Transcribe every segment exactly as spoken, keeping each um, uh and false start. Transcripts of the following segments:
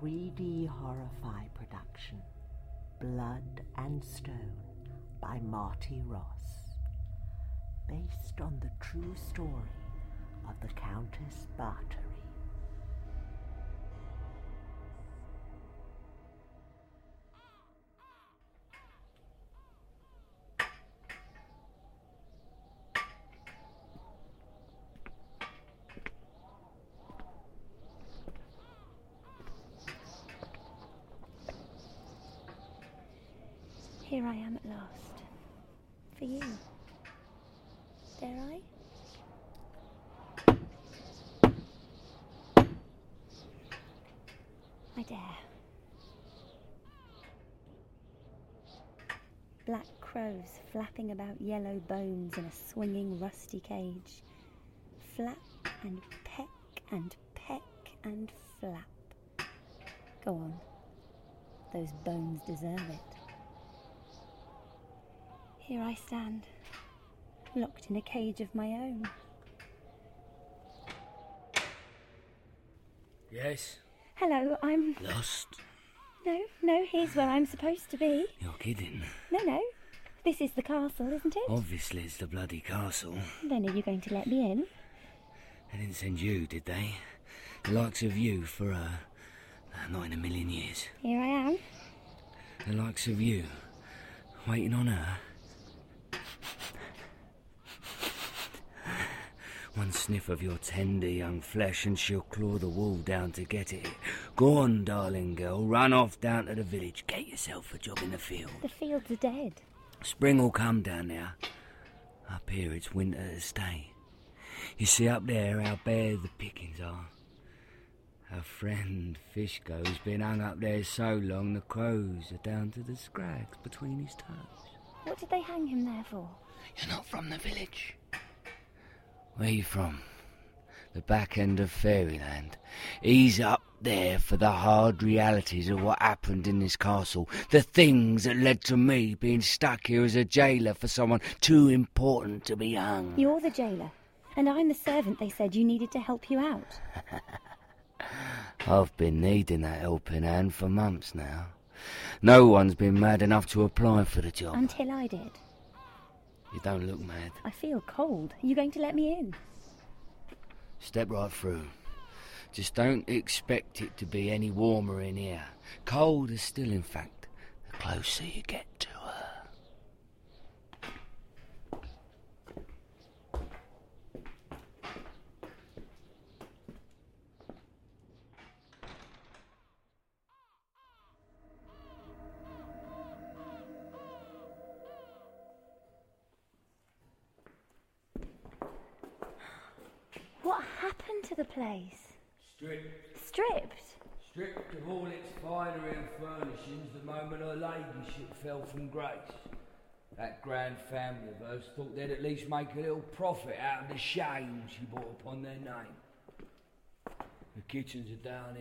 three D horror-fi production, Blood and Stone by Marty Ross, based on the true story of the Countess Bartery. Here I am at last. For you. Dare I? I dare. Black crows flapping about yellow bones in a swinging rusty cage. Flap and peck and peck and flap. Go on. Those bones deserve it. Here I stand, locked in a cage of my own. Yes? Hello, I'm... Lost? No, no, here's where I'm supposed to be. You're kidding. No, no. This is the castle, isn't it? Obviously it's the bloody castle. Then are you going to let me in? They didn't send you, did they? The likes of you for, uh, uh, not in a million years. Here I am. The likes of you, waiting on her. One sniff of your tender young flesh and she'll claw the wool down to get it. Go on, darling girl, run off down to the village. Get yourself a job in the field. The fields are dead. Spring will come down there. Up here it's winter to stay. You see up there how bare the pickings are. Our friend Fishgo's been hung up there so long the crows are down to the scrags between his toes. What did they hang him there for? You're not from the village. Where you from? The back end of fairyland. He's up there for the hard realities of what happened in this castle. The things that led to me being stuck here as a jailer for someone too important to be hung. You're the jailer, and I'm the servant they said you needed to help you out. I've been needing that helping hand for months now. No one's been mad enough to apply for the job. Until I did. You don't look mad. I feel cold. Are you going to let me in? Step right through. Just don't expect it to be any warmer in here. Colder still, in fact, the closer you get to her. What happened to the place? Stripped. Stripped? Stripped of all its finery and furnishings the moment her ladyship fell from grace. That grand family of hers thought they'd at least make a little profit out of the shame she brought upon their name. The kitchens are down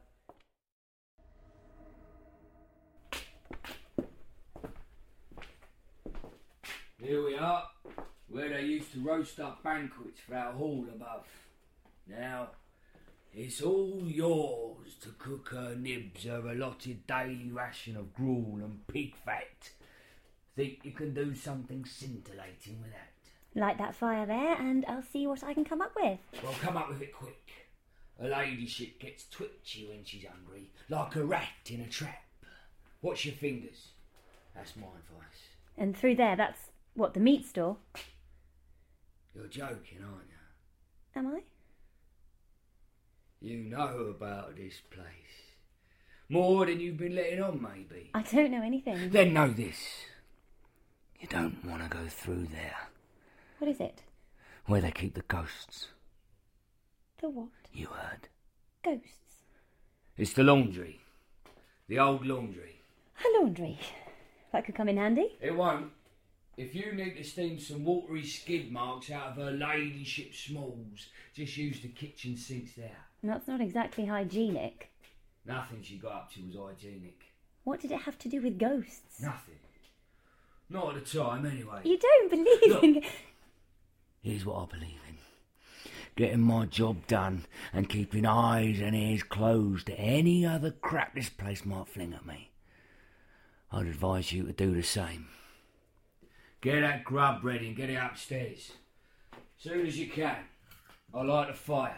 here. Here we are, where they used to roast up banquets for our hall above. Now, it's all yours to cook her nibs her allotted daily ration of gruel and pig fat. Think you can do something scintillating with that? Light that fire there and I'll see what I can come up with. Well, come up with it quick. Her ladyship gets twitchy when she's hungry, like a rat in a trap. Watch your fingers. That's my advice. And through there, that's, what, the meat store? You're joking, aren't you? Am I? You know about this place. More than you've been letting on, maybe. I don't know anything. Then know this. You don't want to go through there. What is it? Where they keep the ghosts. The what? You heard. Ghosts. It's the laundry. The old laundry. A laundry. That could come in handy. It won't. If you need to steam some watery skid marks out of her ladyship's smalls, just use the kitchen sinks there. That's not exactly hygienic. Nothing she got up to was hygienic. What did it have to do with ghosts? Nothing. Not at the time, anyway. You don't believe Look, in... here's what I believe in. getting my job done and keeping eyes and ears closed to any other crap this place might fling at me. I'd advise you to do the same. Get that grub ready and get it upstairs. Soon as you can. I'll light a fire.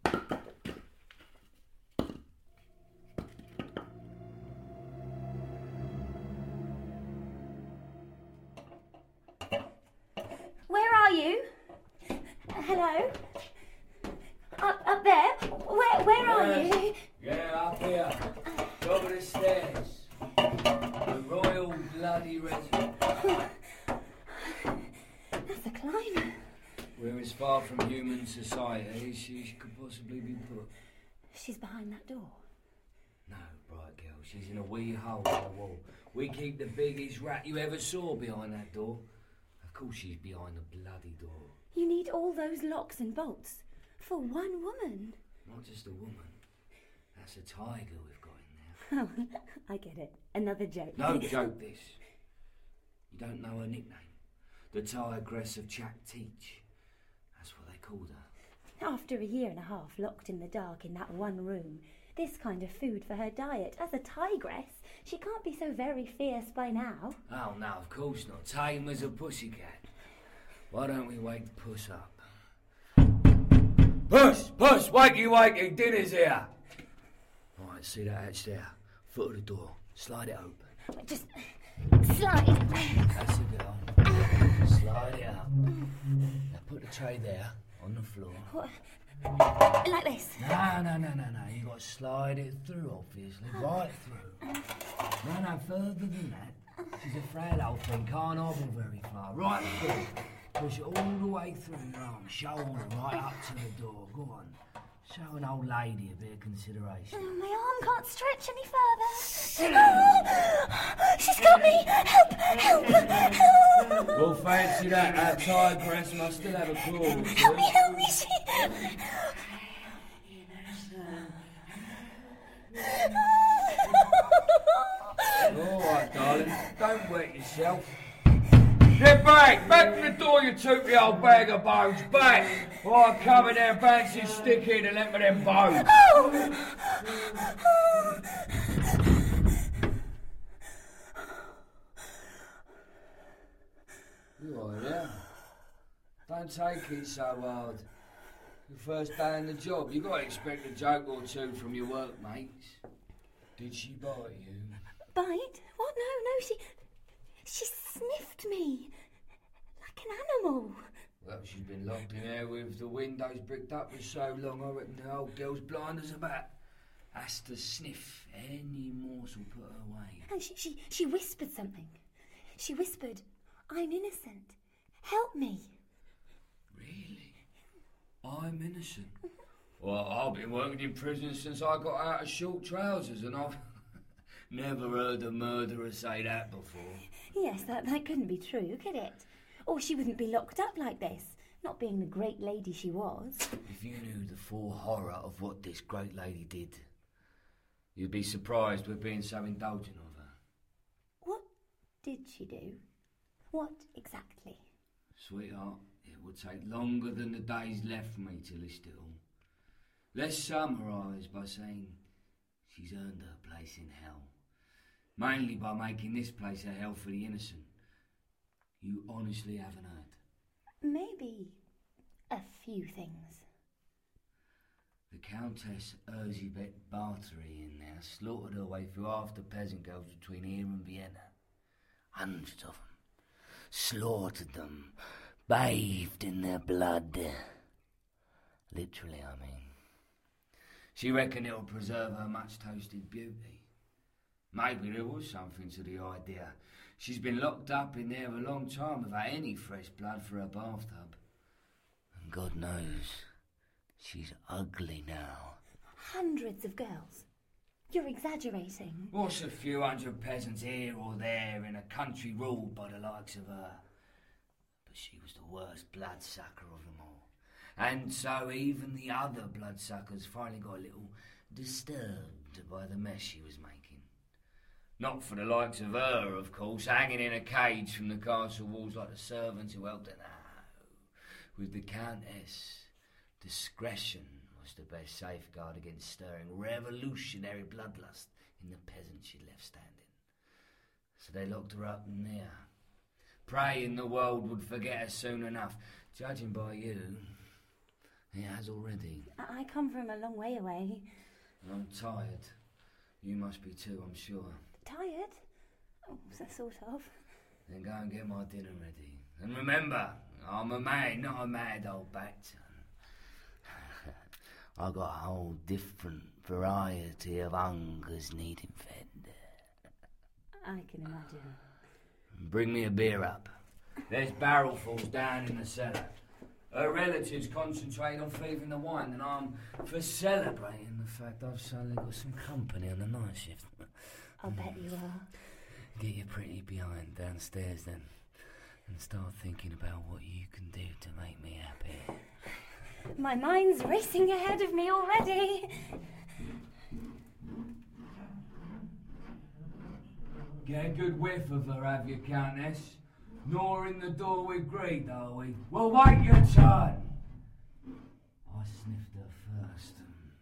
Where are you? Hello? Up, up there? Where, where are Yes. you? Yeah, up here. Top of the stairs. The Royal Bloody Resident. That's a climb. We're as far from human society as she could possibly be put. She's behind that door. No, bright girl, she's in a wee hole in the wall. We keep the biggest rat you ever saw behind that door. Of course she's behind the bloody door. You need all those locks and bolts for one woman. Not just a woman. That's a tiger we've got in there. Oh, I get it. Another joke. No joke, this. You don't know her nickname? The Tigress of Chak Teach. That's what they called her. After a year and a half locked in the dark in that one room, this kind of food for her diet, as a tigress, she can't be so very fierce by now. Oh, no, of course not. Tame as a pussycat. Why don't we wake Puss up? Puss! Puss! Wakey, wakey! Dinner's here! Right, see that hatch there? Foot of the door. Slide it open. Just slide. That's a girl. Slide it up. Now put the tray there, on the floor. What? Like this? No, no, no, no, no. You got to slide it through, obviously. Right through. No, no, further than that. She's a frail old thing, can't hobble very far. Right through. Push it all the way through your arm, shoulder, right up to the door. Go on. Show an old lady a bit of consideration. Oh, my arm can't stretch any further. Oh, she's got me! Help! Help! Help! Well, fancy that. Our tigress must still have a claw. Help me! Help me! She... All right, darling. Don't wet yourself. Get back! Back to the door, you tootly old bag of bones! Back! Or I'll come in there and bounce your stick in and let me them bones! You all right, yeah? Don't take it so hard. Your first day in the job, you got to expect a joke or two from your workmates. Did she bite you? Bite? What? No, no, she... She sniffed me. Like an animal. Well, she's been locked in there with the windows bricked up for so long, I reckon the old girl's blind as a bat. Has to sniff any morsel put her way. And she, she, she whispered something. She whispered, I'm innocent. Help me. Really? I'm innocent? Well, I've been working in prison since I got out of short trousers, and I've never heard a murderer say that before. Yes, that, that couldn't be true, could it? Or she wouldn't be locked up like this, not being the great lady she was. If you knew the full horror of what this great lady did, you'd be surprised we're being so indulgent of her. What did she do? What exactly? Sweetheart, it would take longer than the days left me to list it all. Let's summarise by saying she's earned her place in hell. Mainly by making this place a hell for the innocent. You honestly haven't heard? Maybe a few things. The Countess Erzsébet Bathory in there slaughtered her way through half the peasant girls between here and Vienna. Hundreds of them. Slaughtered them. Bathed in their blood. Literally, I mean. She reckoned it'll preserve her much-toasted beauty. Maybe there was something to the idea. She's been locked up in there a long time without any fresh blood for her bathtub. And God knows, she's ugly now. Hundreds of girls. You're exaggerating. What's a few hundred peasants here or there in a country ruled by the likes of her? But she was the worst bloodsucker of them all. And so even the other bloodsuckers finally got a little disturbed by the mess she was making. Not for the likes of her, of course, hanging in a cage from the castle walls like the servants who helped her. No, with the Countess Discretion was the best safeguard against stirring revolutionary bloodlust in the peasants she left standing. So they locked her up in there, praying the world would forget her soon enough. Judging by you, it has already. I, I come from a long way away. I'm tired. You must be too, I'm sure. Tired? Oh, so, sort of. Then go and get my dinner ready. And remember, I'm a man, not a mad old Bacton. I got a whole different variety of hungers needing fed. I can imagine. Bring me a beer up. There's barrelfuls down in the cellar. Her relatives concentrate on thieving the wine, and I'm for celebrating the fact I've suddenly got some company on the night shift. I'll bet you are. Get your pretty behind downstairs then, and start thinking about what you can do to make me happy. My mind's racing ahead of me already. Get a good whiff of her, have you, Countess? Nor in the door with greed, are we? Well, wait your turn. I sniffed her first.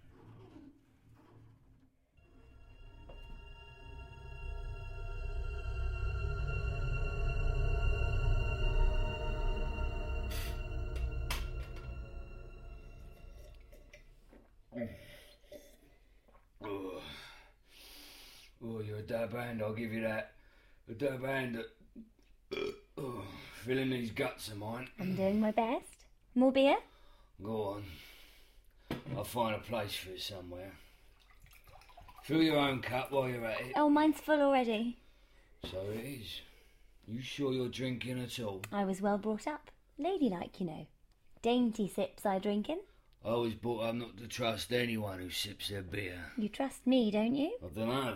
Oh. Oh, you're a dab hand, I'll give you that. A dab hand at oh, filling these guts of mine. I'm doing my best. More beer? Go on. I'll find a place for it somewhere. Fill your own cup while you're at it. Oh, mine's full already. So it is. You sure you're drinking at all? I was well brought up. Ladylike, you know. Dainty sips I drink in. I was brought up not to trust anyone who sips their beer. You trust me, don't you? I don't know.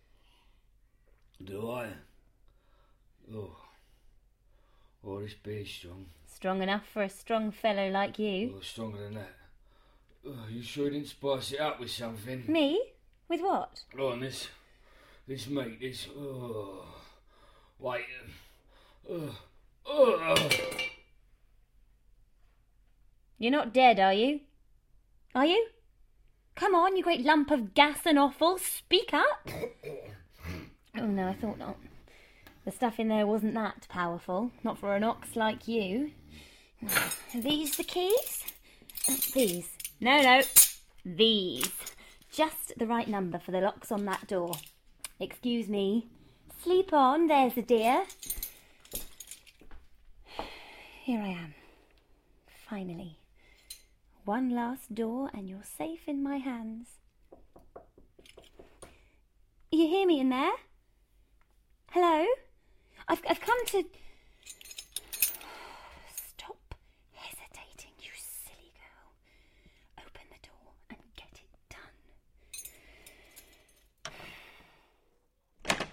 Do I? Oh. Oh, this beer's strong. Strong enough for a strong fellow like you. Oh, stronger than that. Oh, you sure you didn't spice it up with something? Me? With what? Oh, and this... This meat, this... Oh... Wait... Oh... Oh... You're not dead, are you? Are you? Come on, you great lump of gas and offal, speak up! Oh no, I thought not. The stuff in there wasn't that powerful, not for an ox like you. Are these the keys? These. No, no, these. Just the right number for the locks on that door. Excuse me. Sleep on, there's a dear. Here I am. Finally. One last door and you're safe in my hands. You hear me in there? Hello? I've, I've come to... Stop hesitating, you silly girl. Open the door and get it done.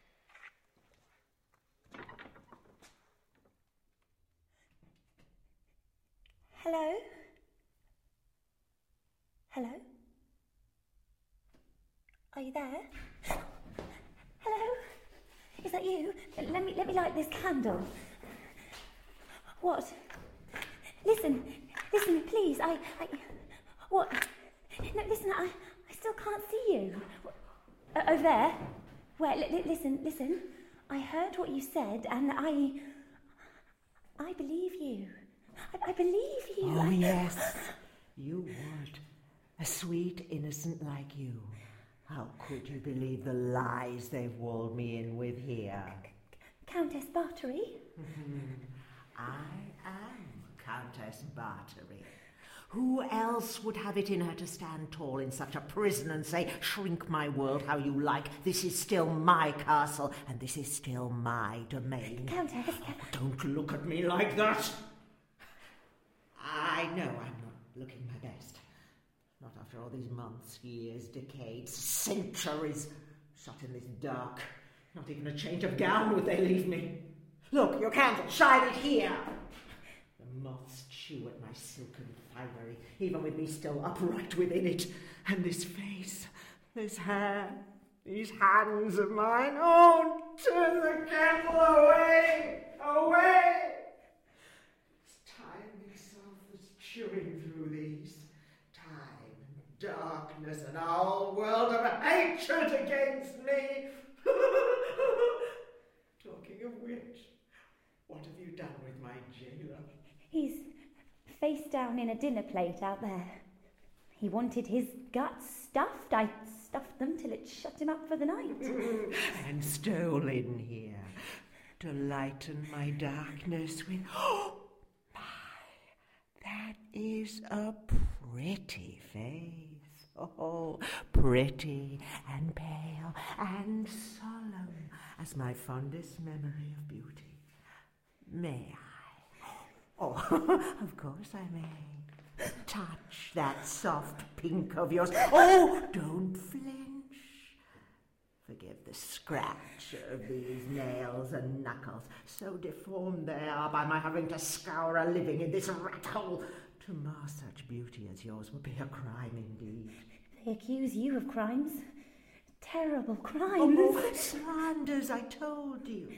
Hello? Hello? Are you there? Hello? Is that you? Let me let me light this candle. What? Listen, listen, please. I, I. What? No, listen. I, I still can't see you. Uh, over there. Where? L- l- listen, listen. I heard what you said, and I. I believe you. I, I believe you. Oh I... yes, you would. A sweet innocent like you. How could you believe the lies they've walled me in with here? Countess Bartery? I am Countess Bartery. Who else would have it in her to stand tall in such a prison and say, shrink my world how you like, this is still my castle, and this is still my domain? Countess... Oh, don't look at me like that! I know I'm not looking my best. Not after all these months, years, decades, centuries, shut in this dark. Not even a change of gown would they leave me. Look, your candle, shine it here. The moths chew at my silken finery, even with me still upright within it. And this face, this hair, these hands of mine, oh, turn the candle away, away. It's time itself that's chewing through these. darkness and a whole world of hatred against me. Talking of which, what have you done with my jailer? He's face down in a dinner plate out there. He wanted his guts stuffed. I stuffed them till it shut him up for the night. And stole in here to lighten my darkness with... Oh, my, that is a pretty face. Oh, pretty and pale and solemn as my fondest memory of beauty. May I? Oh, of course I may. Touch that soft pink of yours. Oh, don't flinch. Forgive the scratch of these nails and knuckles. So deformed they are by my having to scour a living in this rat hole. To mar such beauty as yours would be a crime indeed. They accuse you of crimes. Terrible crimes. Oh, slanders, I told you.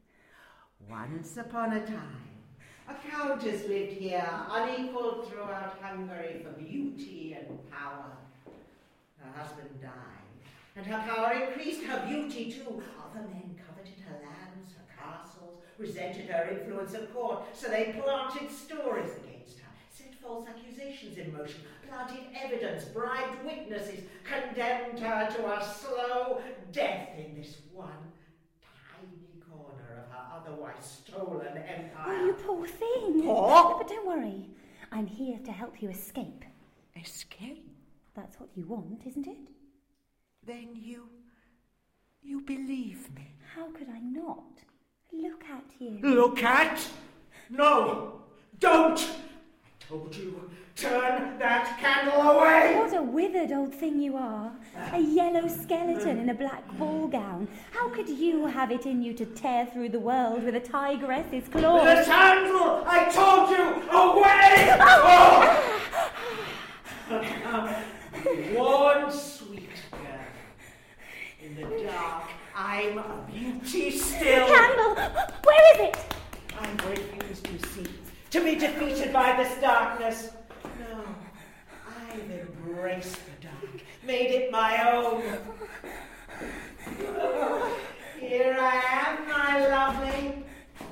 Once upon a time, a countess lived here, unequalled throughout Hungary for beauty and power. Her husband died, and her power increased, her beauty too. Other men coveted her lands, her castles, resented her influence at court, so they planted stories against her, set false accusations in motion, planted evidence, bribed witnesses, condemned her to a slow death in this one tiny corner of her otherwise stolen empire. Oh, you poor thing. Poor? But don't worry. I'm here to help you escape. Escape? That's what you want, isn't it? Then you... you believe me? How could I not? Look at you. Look at? No! Don't! I told you, turn that candle away! What a withered old thing you are. A yellow skeleton in a black ball gown. How could you have it in you to tear through the world with a tigress's claws? The candle! I told you! Away! Oh! One sweet girl. In the dark, I'm a beauty still. Candle! Where is it? I refuse to see, to be defeated by this darkness. No, I've embraced the dark, made it my own. Oh, here I am, my lovely.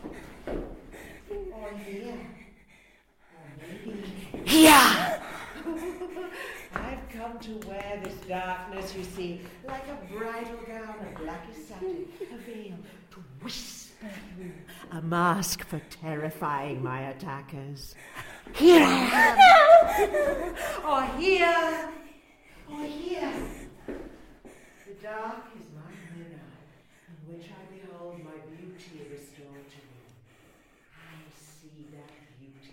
Or here. Or maybe here. I've come to wear this darkness, you see, like a bridal gown of blackest satin, a veil to whisper through, a mask for terrifying my attackers. Here I am! Or here! Or here! The dark is my mirror, in which I behold my beauty restored to me. I see that beauty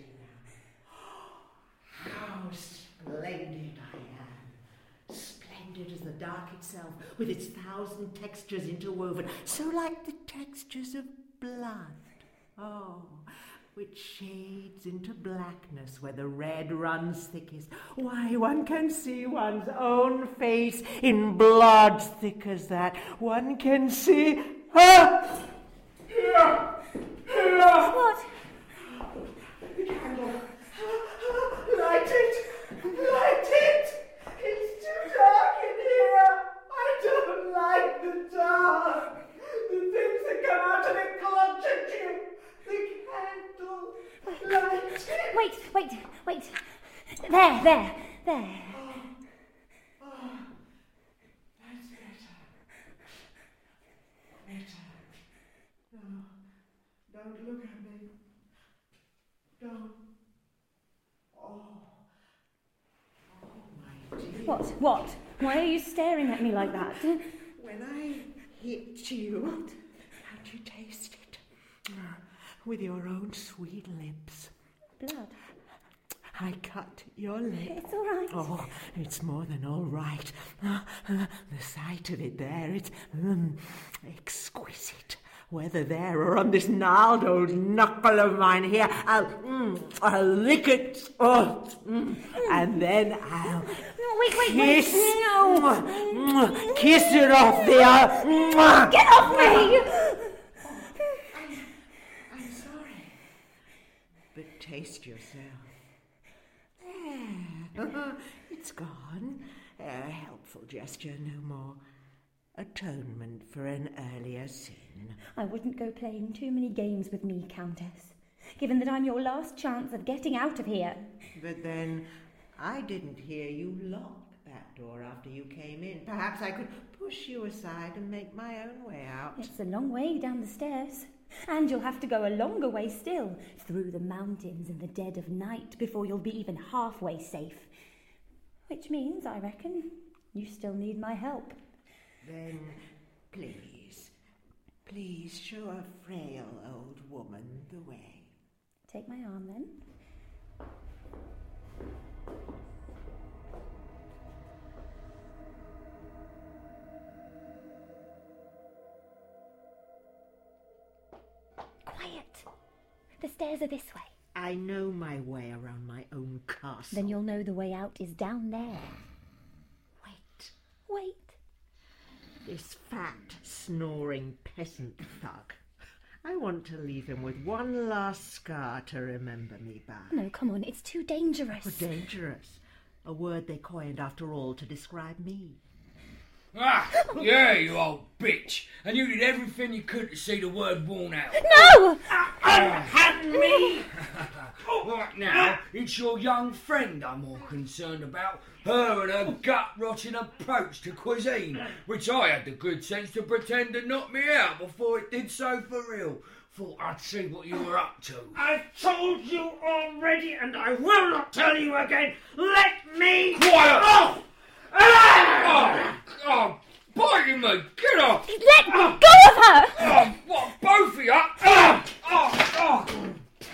now. How splendid I am. Splendid as the dark itself, with its thousand textures interwoven, so like the textures of blood. Oh, which shades into blackness where the red runs thickest. Why, one can see one's own face in blood thick as that. One can see... Ah! Here! Here! What? The candle. Light it! Light it! It's too dark in here! I don't like the dark! The things that come out of it clutch at you! The candle! Light it! Wait, wait, wait. There, there, there. Oh, oh, that's better. Better. No, don't look at me. Don't. Oh. Oh, my dear. What, what? Why are you staring at me like that? When I hit you, can't you taste it? With your own sweet lips. Blood. I cut your lip. It's all right. Oh, it's more than all right. Uh, uh, the sight of it there, it's um, exquisite. Whether there or on this gnarled old knuckle of mine here, I'll, mm, I'll lick it. Oh, mm, and then I'll No, wait, wait, kiss, wait. No. mm, kiss it off the uh, Get off me! I'm, I'm sorry. But taste yourself. There. It's it's gone. A helpful gesture, no more. Atonement for an earlier sin. I wouldn't go playing too many games with me, Countess, given that I'm your last chance of getting out of here. But then I didn't hear you lock that door after you came in. Perhaps I could push you aside and make my own way out. It's a long way down the stairs, and you'll have to go a longer way still, through the mountains in the dead of night, before you'll be even halfway safe. Which means, I reckon, you still need my help. Then, please, please show a frail old woman the way. Take my arm, then. Quiet. The stairs are this way. I know my way around my own castle. Then you'll know the way out is down there. Wait. Wait. This fat, snoring peasant thug. I want to leave him with one last scar to remember me by. No, come on, it's too dangerous. Oh, dangerous. A word they coined, after all, to describe me. Ah, yeah, you old bitch. And you did everything you could to see the word worn out. No! Unhand me! Right now, it's your young friend I'm more concerned about. Her and her gut-rotting approach to cuisine, which I had the good sense to pretend to knock me out before it did so for real. Thought I'd see what you were up to. I've told you already, and I will not tell you again. Let me... Quiet! off! Oh, oh, biting me! Get off! Let go of her! Oh, what, both of you? Oh, oh, oh.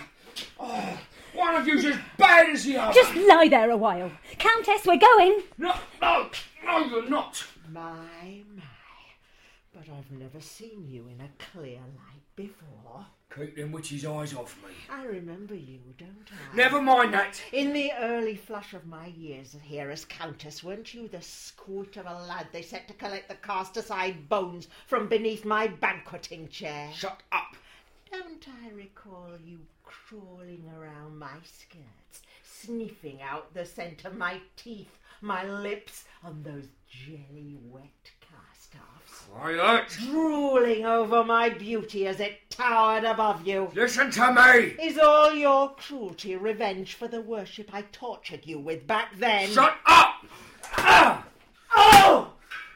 Oh, one of you's as bad as the other. Just lie there a while. Countess, we're going. No, no, no, you're not. My, my. But I've never seen you in a clear light before. Keep them witches' eyes off me. I remember you, don't I? Never mind that. In the early flush of my years here as Countess, weren't you the squint of a lad they set to collect the cast-aside bones from beneath my banqueting chair? Shut up. Don't I recall you crawling around my skirts, sniffing out the scent of my teeth, my lips, on those jelly-wet cast-offs? Quiet. Drooling over my beauty as it towered above you. Listen to me. Is all your cruelty revenge for the worship I tortured you with back then? Shut up. Ah! Oh!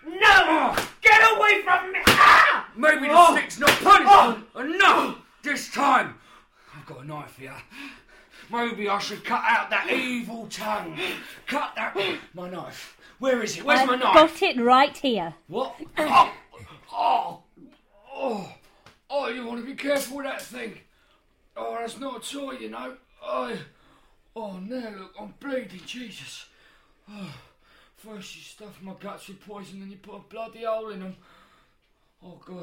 No! Get away from me! Ah! Maybe the Oh! stick's not punishment enough this time. I've got a knife here. Maybe I should cut out that evil tongue. Cut that... My knife. Where is it? Where's I've my knife? got it right here. What? Oh! Oh! Oh! Oh, you want to be careful with that thing. Oh, that's not a toy, you know. Oh, oh now look, I'm bleeding, Jesus. Oh, first you stuff my guts with poison, then you put a bloody hole in them. Oh, God.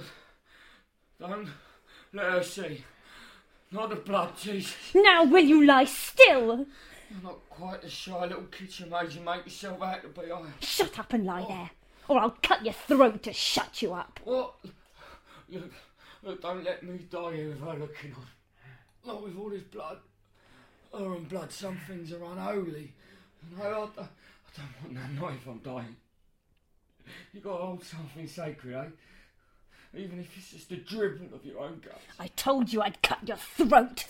Don't let her see. Not the blood, Jesus. Now will you lie still? You're not quite the shy little kitchen maid you make yourself out to be, are you? Shut up and lie there, or I'll cut your throat to shut you up. What? Look, look, don't let me die here with her looking on. Not with all this blood. Her and blood, some things are unholy. You know, I don't, I don't want that knife, I'm dying. You got to hold something sacred, eh? Even if it's just a dribble of your own guts. I told you I'd cut your throat.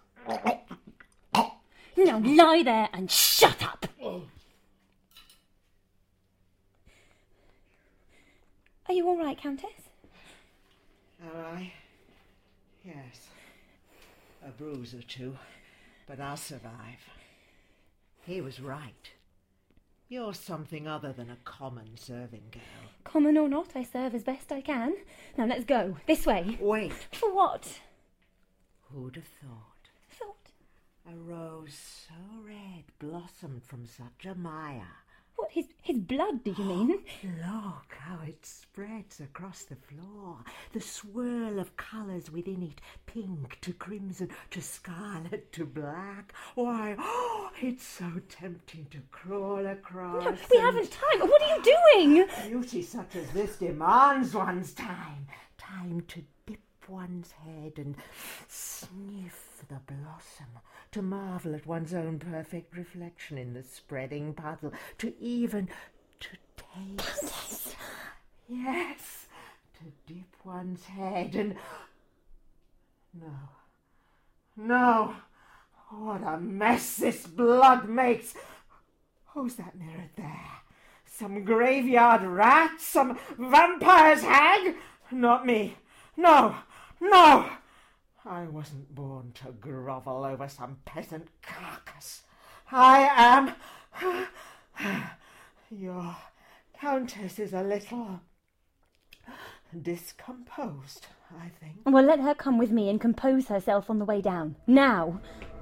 Now lie there and shut up. Oh. Are you all right, Countess? Am I? Yes. A bruise or two, but I'll survive. He was right. You're something other than a common serving girl. Common or not, I serve as best I can. Now let's go. This way. Wait. For what? Who'd have thought? Thought. A rose so red blossomed from such a mire. What, his, his blood, do you mean? Look how it spreads across the floor. The swirl of colours within it, pink to crimson to scarlet to black. Why, oh, it's so tempting to crawl across. No, we and- haven't time. What are you doing? Beauty such as this demands one's time. Time to dip one's head and sniff the blossom, to marvel at one's own perfect reflection in the spreading puddle, to even to taste. Yes, to dip one's head and... No, no, what a mess this blood makes. Who's that near it there? Some graveyard rat? Some vampire's hag? Not me. No, no. I wasn't born to grovel over some peasant carcass. I am... Your Countess is a little discomposed, I think. Well, let her come with me and compose herself on the way down. Now!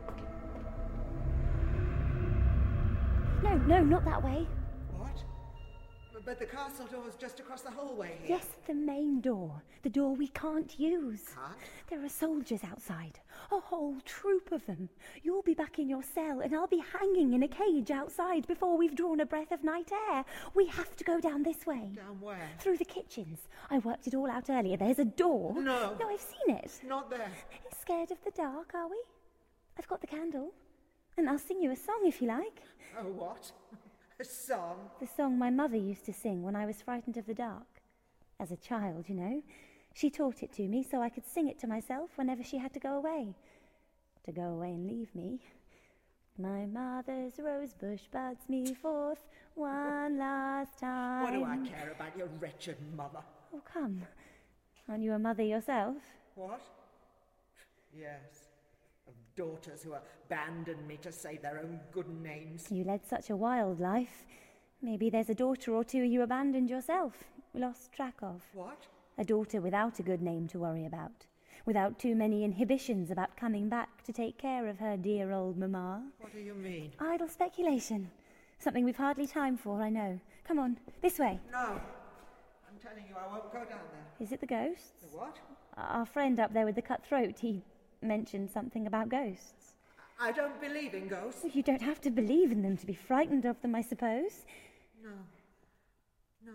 No, no, not that way. What? But the castle door's just across the hallway here. Yes, the main door. The door we can't use. Can't? There are soldiers outside. A whole troop of them. You'll be back in your cell and I'll be hanging in a cage outside before we've drawn a breath of night air. We have to go down this way. Down where? Through the kitchens. I worked it all out earlier. There's a door. No. No, I've seen it. Not there. Scared of the dark, are we? I've got the candle. And I'll sing you a song if you like. Oh, what? A song? The song my mother used to sing when I was frightened of the dark. As a child, you know. She taught it to me so I could sing it to myself whenever she had to go away. To go away and leave me. My mother's rose bush buds me forth one last time. What do I care about your wretched mother? Oh, come. Aren't you a mother yourself? What? Yes. Of daughters who abandoned me to save their own good names. You led such a wild life. Maybe there's a daughter or two you abandoned yourself, lost track of. What? A daughter without a good name to worry about, without too many inhibitions about coming back to take care of her dear old mamma. What do you mean? Idle speculation. Something we've hardly time for, I know. Come on, this way. No. I'm telling you, I won't go down there. Is it the ghosts? The what? Our friend up there with the cut throat, he mentioned something about ghosts. I don't believe in ghosts. You don't have to believe in them to be frightened of them, I suppose. No. No.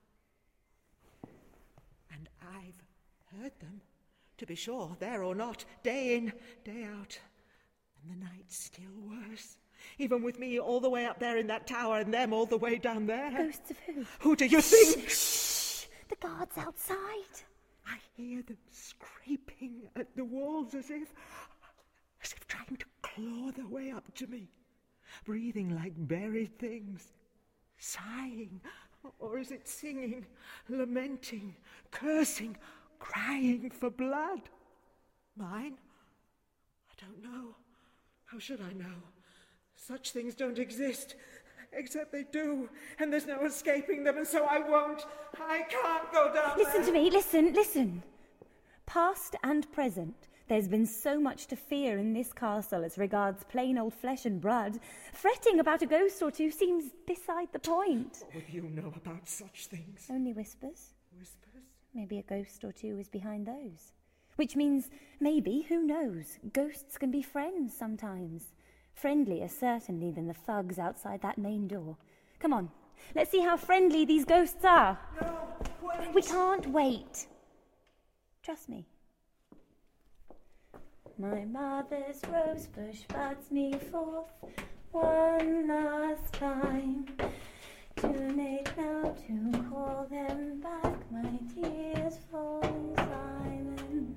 And I've heard them, to be sure, there or not, day in, day out. And the night's still worse. Even with me all the way up there in that tower and them all the way down there. Ghosts of who? Who do you think? Shh! The guards outside. I hear them scraping at the walls as if... as if trying to claw their way up to me. Breathing like buried things. Sighing. Or is it singing, lamenting, cursing, crying for blood? Mine? I don't know. How should I know? Such things don't exist. Except they do. And there's no escaping them, and so I won't. I can't go down Listen there. to me, listen, listen. Past and present, there's been so much to fear in this castle as regards plain old flesh and blood. Fretting about a ghost or two seems beside the point. What do you know about such things? Only whispers. Whispers? Maybe a ghost or two is behind those. Which means, maybe, who knows, ghosts can be friends sometimes. Friendlier, certainly, than the thugs outside that main door. Come on, let's see how friendly these ghosts are. No, wait. We can't wait. Trust me. My mother's rosebush buds me forth one last time. Too late now to call them back, my tears fall in silence.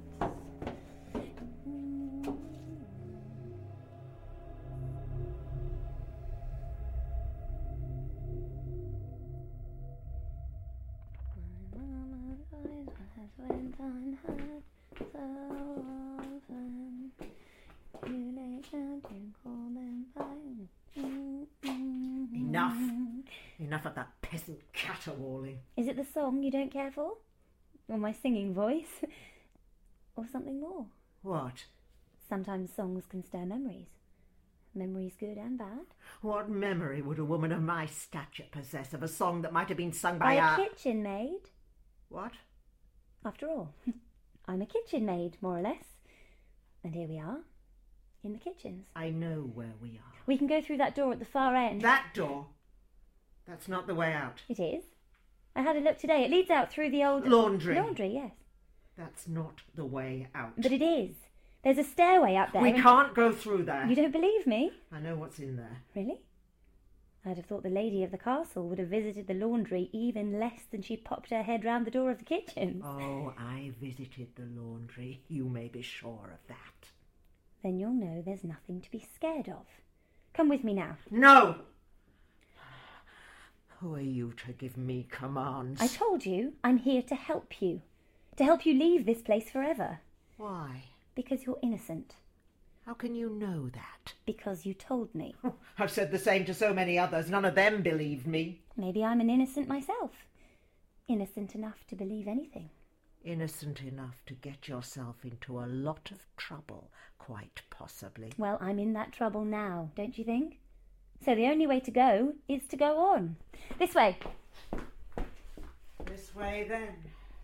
Mm. My mama's eyes has went on her so often. Too late now to call them back. Mm-mm. Enough. Enough of that peasant caterwauling. Is it the song you don't care for? Or my singing voice? Or something more? What? Sometimes songs can stir memories. Memories good and bad. What memory would a woman of my stature possess of a song that might have been sung By by, a a... kitchen maid. What? After all, I'm a kitchen maid, more or less. And here we are, in the kitchens. I know where we are. We can go through that door at the far end. That door? That's not the way out. It is. I had a look today. It leads out through the old... Laundry. Laundry, yes. That's not the way out. But it is. There's a stairway up there. We and- can't go through there. You don't believe me? I know what's in there. Really? I'd have thought the lady of the castle would have visited the laundry even less than she popped her head round the door of the kitchen. Oh, I visited the laundry. You may be sure of that. Then you'll know there's nothing to be scared of. Come with me now. No! Who are you to give me commands? I told you I'm here to help you. To help you leave this place forever. Why? Because you're innocent. How can you know that? Because you told me. I've said the same to so many others. None of them believed me. Maybe I'm an innocent myself. Innocent enough to believe anything. Innocent enough to get yourself into a lot of trouble, quite possibly. Well, I'm in that trouble now, don't you think? So the only way to go is to go on. This way. This way, then.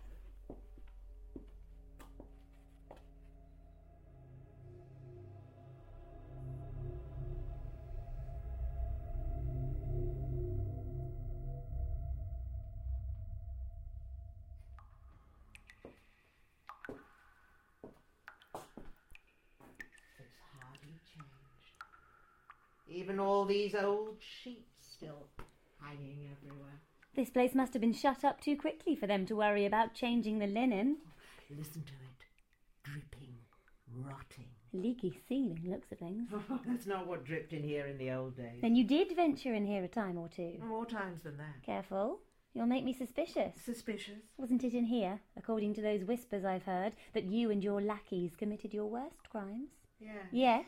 Even all these old sheets still hanging everywhere. This place must have been shut up too quickly for them to worry about changing the linen. Listen to it. Dripping, rotting. Leaky ceiling, looks of things. That's not what dripped in here in the old days. Then you did venture in here a time or two. More times than that. Careful. You'll make me suspicious. Suspicious? Wasn't it in here, according to those whispers I've heard, that you and your lackeys committed your worst crimes? Yeah. Yes.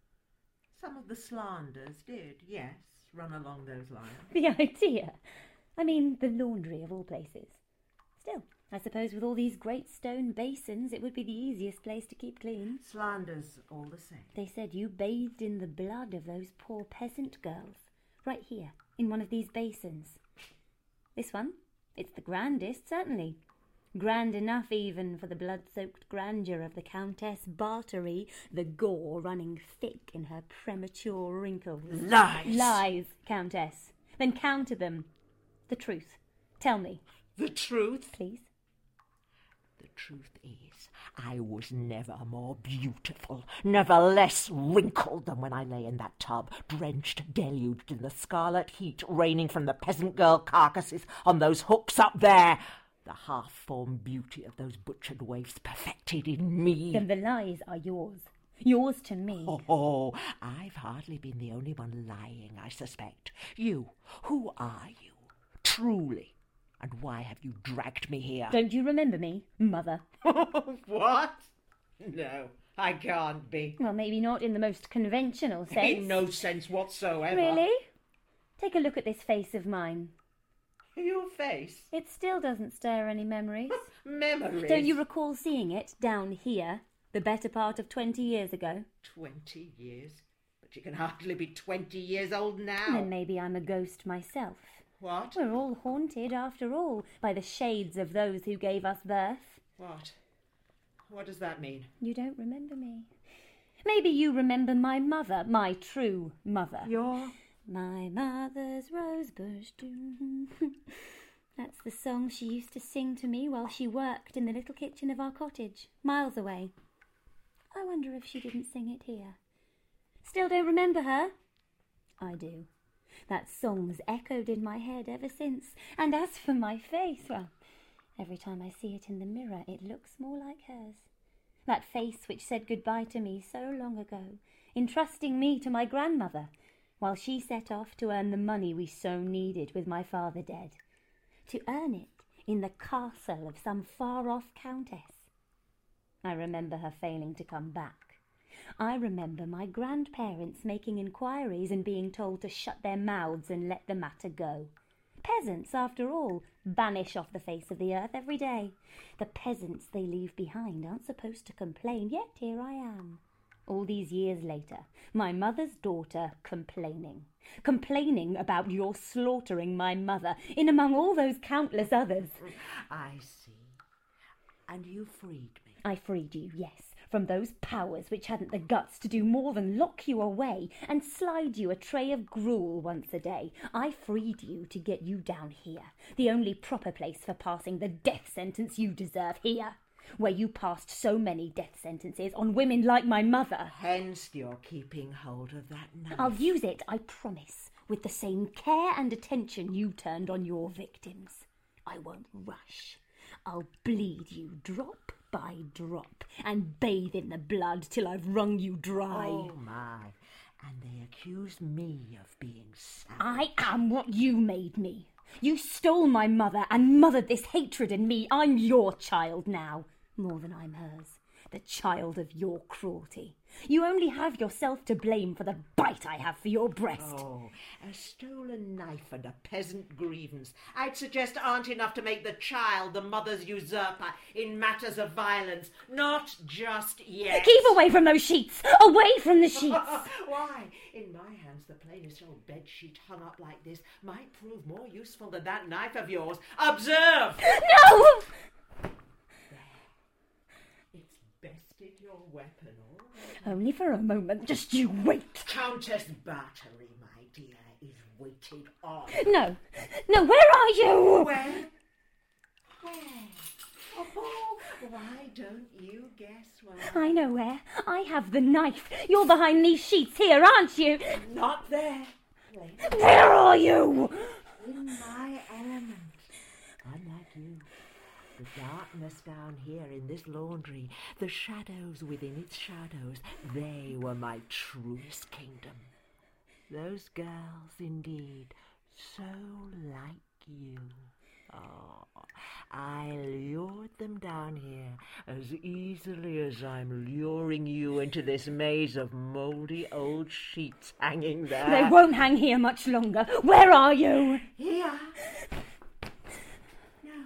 Some of the slanders did, yes, run along those lines. The idea. I mean, the laundry of all places. Still, I suppose with all these great stone basins, it would be the easiest place to keep clean. Slanders all the same. They said you bathed in the blood of those poor peasant girls, right here, in one of these basins. This one, it's the grandest, certainly. Grand enough even for the blood-soaked grandeur of the Countess Bartery, the gore running thick in her premature wrinkles. Lies! Lies, Countess. Then counter them. The truth. Tell me. The truth? Please. The truth is, I was never more beautiful, never less wrinkled than when I lay in that tub, drenched, deluged in the scarlet heat raining from the peasant girl carcasses on those hooks up there. The half-formed beauty of those butchered waifs perfected in me. Then the lies are yours. Yours to me. Oh, oh, I've hardly been the only one lying, I suspect. You, who are you, truly? And why have you dragged me here? Don't you remember me, Mother? What? No, I can't be. Well, maybe not in the most conventional sense. In no sense whatsoever. Really? Take a look at this face of mine. Your face? It still doesn't stir any memories. Memories? Don't you recall seeing it down here, the better part of twenty years ago? Twenty years? But you can hardly be twenty years old now. Then maybe I'm a ghost myself. What? We're all haunted, after all, by the shades of those who gave us birth. What? What does that mean? You don't remember me. Maybe you remember my mother, my true mother. Your... My mother's rosebush. That's the song she used to sing to me while she worked in the little kitchen of our cottage, miles away. I wonder if she didn't sing it here. Still don't remember her? I do. That song's echoed in my head ever since. And as for my face, well, every time I see it in the mirror, it looks more like hers. That face which said goodbye to me so long ago, entrusting me to my grandmother, while she set off to earn the money we so needed with my father dead. To earn it in the castle of some far-off countess. I remember her failing to come back. I remember my grandparents making inquiries and being told to shut their mouths and let the matter go. Peasants, after all, banish off the face of the earth every day. The peasants they leave behind aren't supposed to complain, yet here I am. All these years later, my mother's daughter complaining. Complaining about your slaughtering my mother, in among all those countless others. I see. And you freed me. I freed you, yes, from those powers which hadn't the guts to do more than lock you away and slide you a tray of gruel once a day. I freed you to get you down here, the only proper place for passing the death sentence you deserve here. where you passed so many death sentences on women like my mother. Hence you're keeping hold of that knife. I'll use it, I promise, with the same care and attention you turned on your victims. I won't rush. I'll bleed you drop by drop and bathe in the blood till I've wrung you dry. Oh, my. And they accuse me of being savage. I am what you made me. You stole my mother and mothered this hatred in me. I'm your child now, more than I'm hers. The child of your cruelty. You only have yourself to blame for the bite I have for your breast. Oh, a stolen knife and a peasant grievance. I'd suggest aren't enough to make the child the mother's usurper in matters of violence. Not just yet. Keep away from those sheets! Away from the sheets! Why? In my hands, the plainest old bed sheet hung up like this might prove more useful than that knife of yours. Observe! No! Bested your weapon already. Only for a moment. Just you wait. Countess Battery, my dear, is waited on. No. No, where are you? Where? Where? Oh, why don't you guess where? I know where. I have the knife. You're behind these sheets here, aren't you? Not there. Lady. Where are you? In my element. Unlike you. The darkness down here in this laundry, the shadows within its shadows, they were my truest kingdom. Those girls, indeed, so like you. Oh, I lured them down here as easily as I'm luring you into this maze of mouldy old sheets hanging there. They won't hang here much longer. Where are you? Here. No.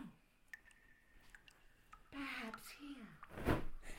Perhaps here.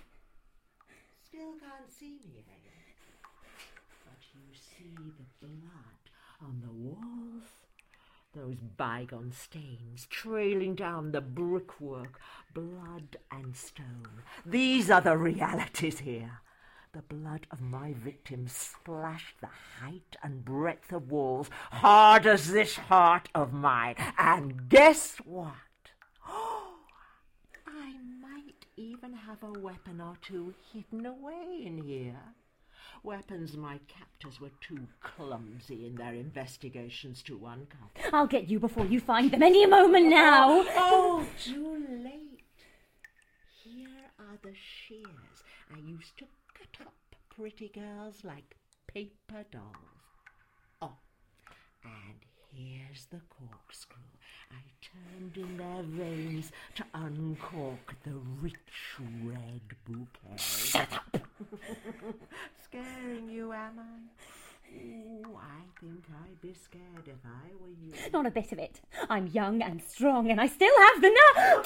Still can't see me, eh? But you see the blood on the walls. Those bygone stains trailing down the brickwork, blood and stone. These are the realities here. The blood of my victims splashed the height and breadth of walls, hard as this heart of mine. And guess what? Oh, I might even have a weapon or two hidden away in here. Weapons my captors were too clumsy in their investigations to uncover. I'll get you before you find them any moment now. Oh, too late. Here are the shears I used to cut up pretty girls like paper dolls. Oh, and here's the corkscrew I turned in their veins to uncork the rich red bouquet. Shut up! Scaring you, am I? Ooh, I think I'd be scared if I were you. Not a bit of it. I'm young and strong and I still have the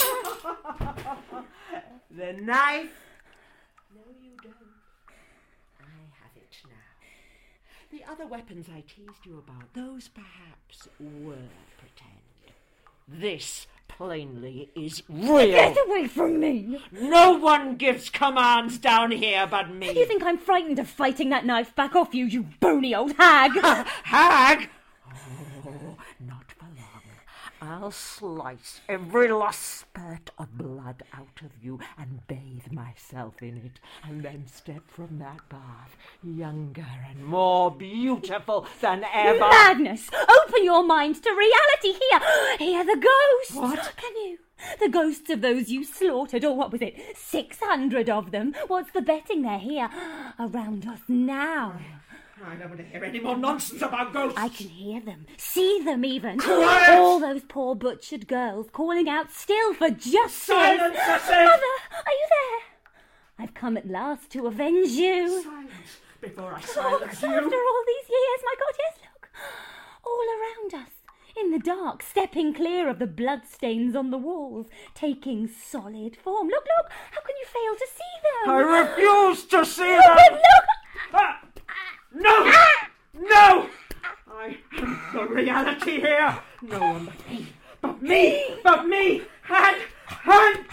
knife. The knife? No, you don't. I have it now. The other weapons I teased you about, those perhaps were pretend. This, plainly, is real. Get away from me! No one gives commands down here but me. You think I'm frightened of fighting that knife back off you, you bony old hag? Hag? Oh, not for long. I'll slice every last spurt of blood out of you and bathe myself in it, and then step from that bath, younger and more beautiful than ever. Madness! Open your mind to reality here! Hear the ghosts! What? Can you? The ghosts of those you slaughtered, or what was it? Six hundred of them. What's the betting they're here around us now? I don't want to hear any more nonsense about ghosts. I can hear them, see them even. Quiet! All those poor butchered girls calling out still for justice. Silence, I say! Mother, are you there? I've come at last to avenge you. Silence before I Oh, silence after you. all these years, my God, yes, look. All around us, in the dark, stepping clear of the bloodstains on the walls, taking solid form. Look, look, how can you fail to see them? I refuse to see Look, them. look! Ah! No! No! I am the reality here. No one but me. But me! But me! And... and...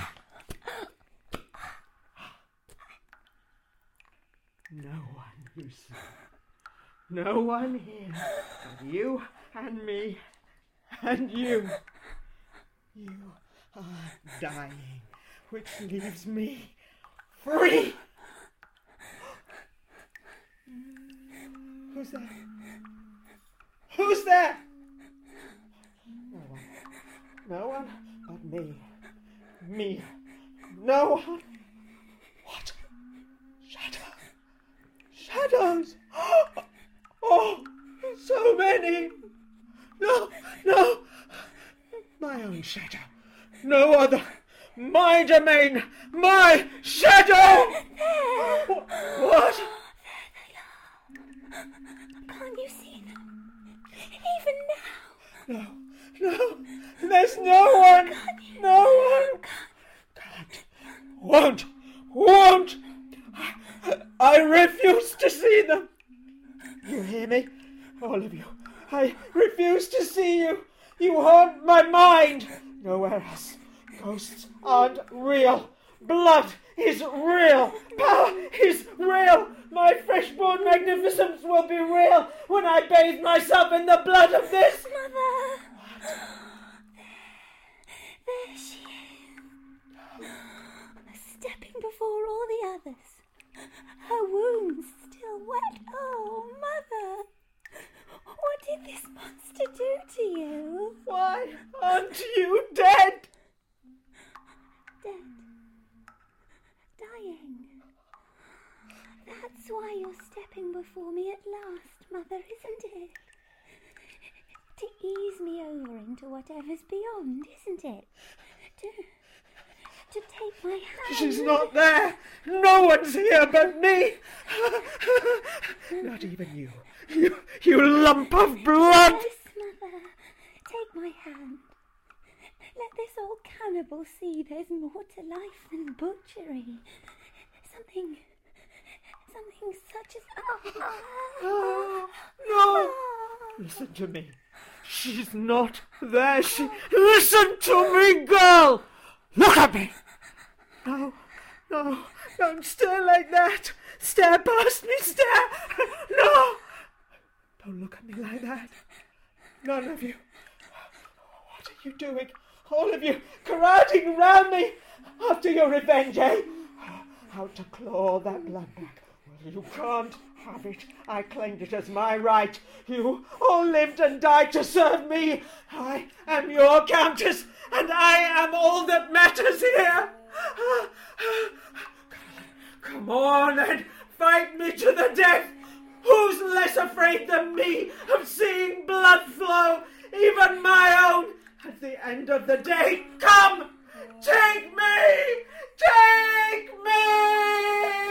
No one, you see. No one here but you and me and you. You are dying which leaves me free. Who's there? Who's there? No one. No one but me. Me. No one. What? Shadow. Shadows. Oh, so many. No, no. My own shadow. No other. My domain. My shadow. There. What? Can't you see them? Even now. No, no. There's no one. No one. Can't. Won't. Won't. I refuse to see them. You hear me? All of you. I refuse to see you. You haunt my mind. Nowhere else. Ghosts aren't real. Blood is real. Power is real. My freshborn magnificence will be real when I bathe myself in the blood of this. Mother. There, there she is. Stepping before all the others. Her wounds still wet. Oh, Mother. What did this monster do to you? Why aren't you dead? Dead. Dying. That's why you're stepping before me at last, Mother, isn't it? To ease me over into whatever's beyond, isn't it? To, to take my hand. She's not there. No one's here but me. Not even you. You, you lump of blood. Yes, Mother. Take my hand. Let this old cannibal see there's more to life than butchery. Something... Something such as... Oh, no. Listen to me. She's not there. She... Listen to me, girl. Look at me. No, no. Don't stare like that. Stare past me. Stare. No. Don't look at me like that. None of you. What are you doing? All of you crowding round me after your revenge, eh? How to claw that blood back. Well, you can't have it. I claimed it as my right. You all lived and died to serve me. I am your countess, and I am all that matters here. Come on and fight me to the death. Who's less afraid than me of seeing blood flow, even my own? At the end of the day, come! Take me! Take me!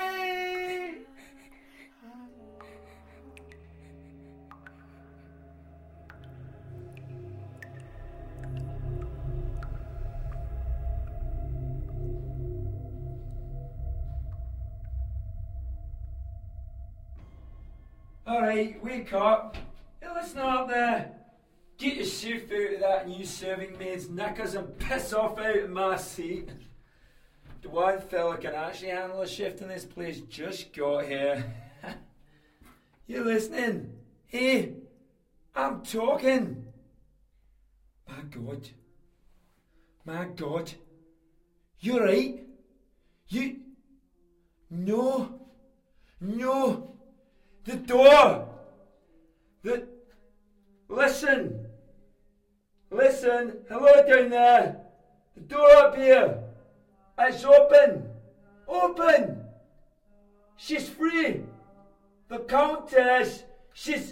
Alright, wake up. Hey, listen up there. Get yourself out of that new serving maid's knickers and piss off out of my seat. The one fella can actually handle a shift in this place just got here. You listening? Hey, I'm talking. My God. My God. You're right. You... No. No. The door! The... Listen! Listen! Hello down there! The door up here! It's open! Open! She's free! The Countess! She's...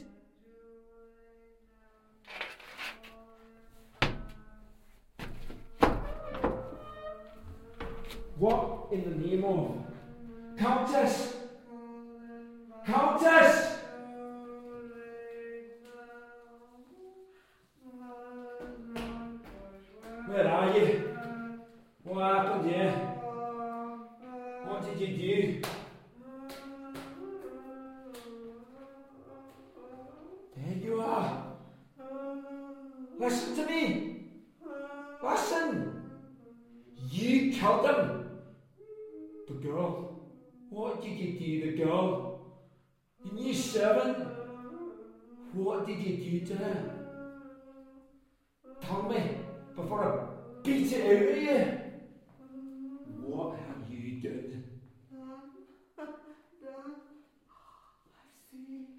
What in the name of... Countess! Countess! Where are you? What happened here? What did you do? There you are. Listen to me. Listen. You killed him. The girl. What did you do, the girl? The new servant, what did you do to her? Tell me, before I beat it out of you. What have you done? None. None. I've seen.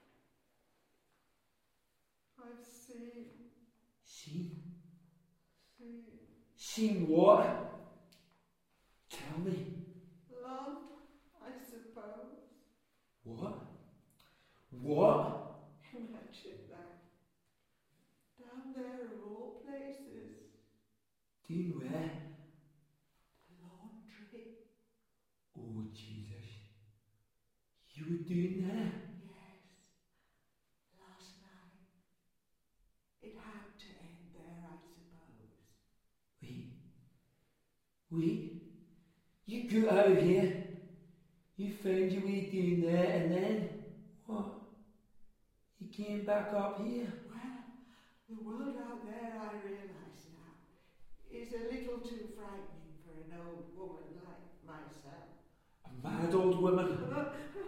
I've seen. Seen? Seen. Seen what? Tell me. Love, I suppose. What? What? Imagine that. Down there of all places. Doing where? The laundry. Oh, Jesus. You were doing there? Yes. Last night. It had to end there, I suppose. Wait. Wait. You got out of here. You found your way down there and then what? You came back up here. Well, the world out there, I realise now, is a little too frightening for an old woman like myself. A mad old woman. Mad.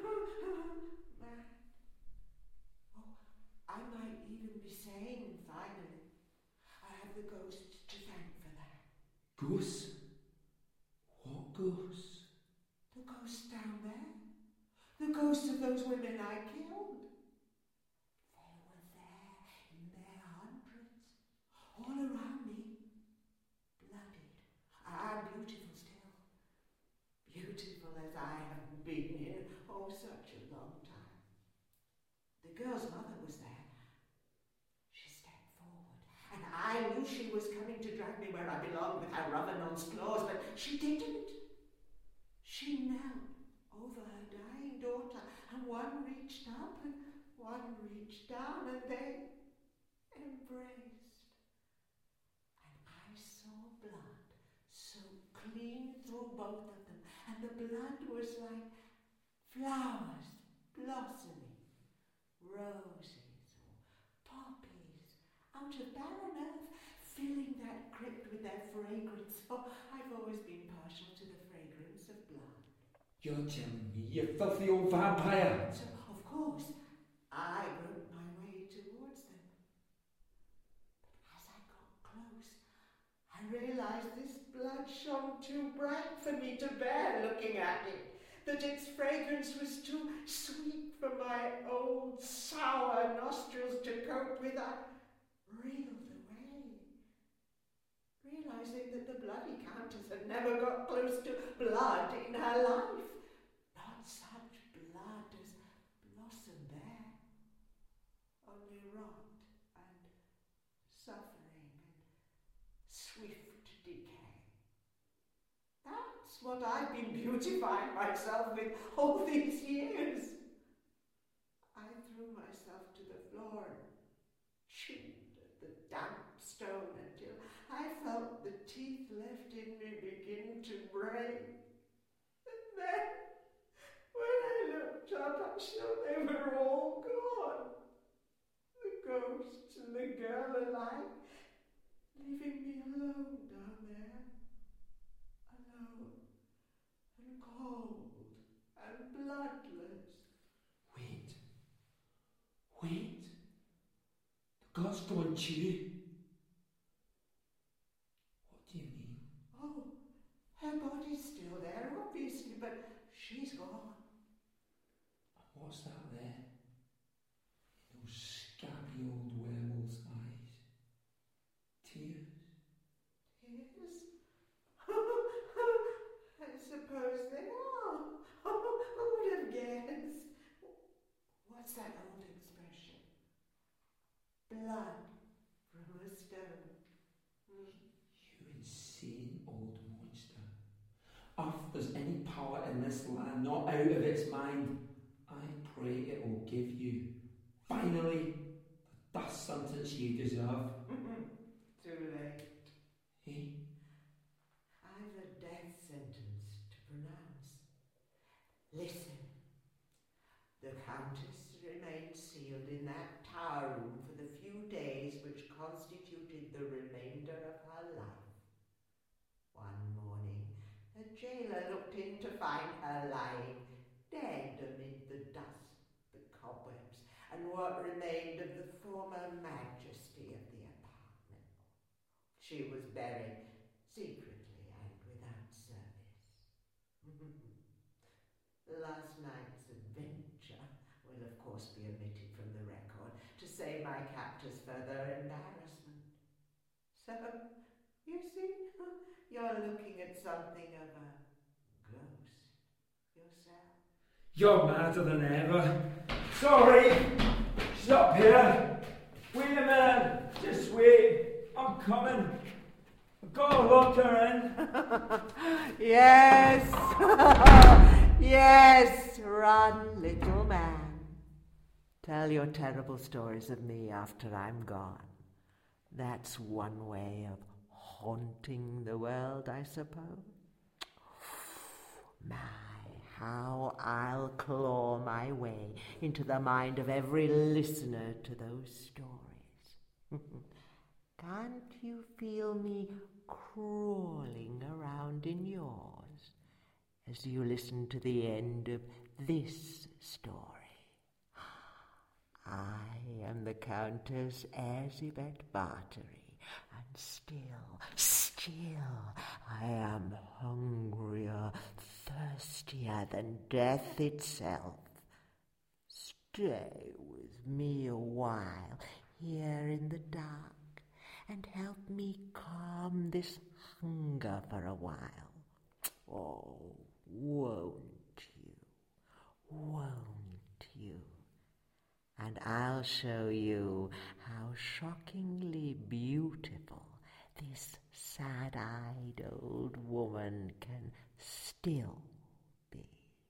Oh, I might even be sane finally. I have the ghosts to thank for that. Ghosts? What ghosts? The ghosts down there. The ghosts of those women I killed. They were there in their hundreds, all around me. Bloodied. I'm beautiful still. Beautiful as I haven't been in oh such a long time. The girl's mother was there. She stepped forward, and I knew she was coming to drag me where I belonged with her Ravenon's claws, but she didn't. She knelt over her dying daughter, and one reached up and one reached down, and they embraced. And I saw blood so clean through both of them, and the blood was like flowers blossoming, roses or poppies out of barren earth, filling that crypt with their fragrance. Oh, I've always been partial to the fragrance of blood. You're telling me, you filthy old vampire. So, of course, I groped my way towards them. But as I got close, I realized this blood shone too bright for me to bear looking at it, that its fragrance was too sweet for my old sour nostrils to cope with. I reeled away, realizing that the bloody countess had never got close to blood in her life. Not such blood as blossomed there, only rot and suffering and swift decay. That's what I've been beautifying myself with all these years. I threw myself to the floor and chewed at the damp stone until I felt the teeth left in me begin to break. And then, when I looked up, I saw they were all gone. The ghosts and the girl alike, leaving me alone down there. Alone and cold and bloodless. Wait. Wait. The gods don't want you. What do you mean? Oh, her body's still there, obviously, but she's gone. And what's that there? In those scabby old werewolf's eyes? Tears? Tears? I suppose they are. Who would have guessed? What's that old expression? Blood from a stone. Mm. You insane old monster. If there's any power in this land not out of its mind, I pray it will give you, finally, the death sentence you deserve. Too late. Eh? I've a death sentence to pronounce. Listen. The Countess remained sealed in that tower room for the few days which constituted the remainder of her life. One morning, the jailer looked in to find her lying dead amid the dust, the cobwebs, and what remained of the former majesty of the apartment. She was buried secretly and without service. last night's adventure will of course be omitted from the record to save my captors further embarrassment. So, you see, you're looking at something of a ghost yourself. You're madder than ever. Sorry, she's up here. Wait a minute, just wait. I'm coming. I've got to lock her in. Yes, yes, run, little man. Tell your terrible stories of me after I'm gone. That's one way of haunting the world, I suppose. My, how I'll claw my way into the mind of every listener to those stories. Can't you feel me crawling around in yours as you listen to the end of this story? I am the Countess Azibet Battery, and still, still, I am hungrier, thirstier than death itself. Stay with me a while here in the dark, and help me calm this hunger for a while. Oh, won't you? Won't you? And I'll show you how shockingly beautiful this sad-eyed old woman can still be.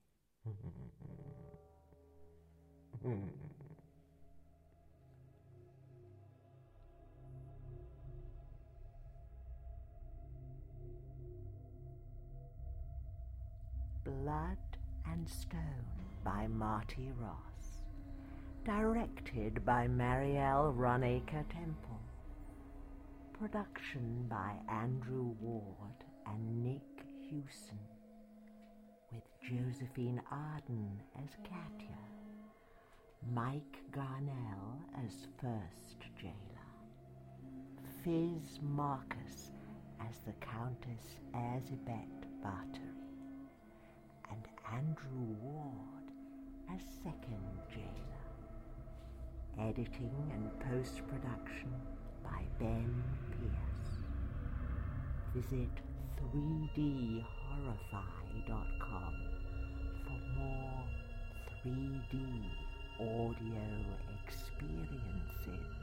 Blood and Stone by Marty Ross. Directed by Marielle Runacre Temple. Production by Andrew Ward and Nick Hewson, with Josephine Arden as Katya, Mike Garnell as first jailer, Fizz Marcus as the Countess Azibet Battery, and Andrew Ward as second jailer. Editing and post-production by Ben Pierce. Visit three D horrify dot com for more three D audio experiences.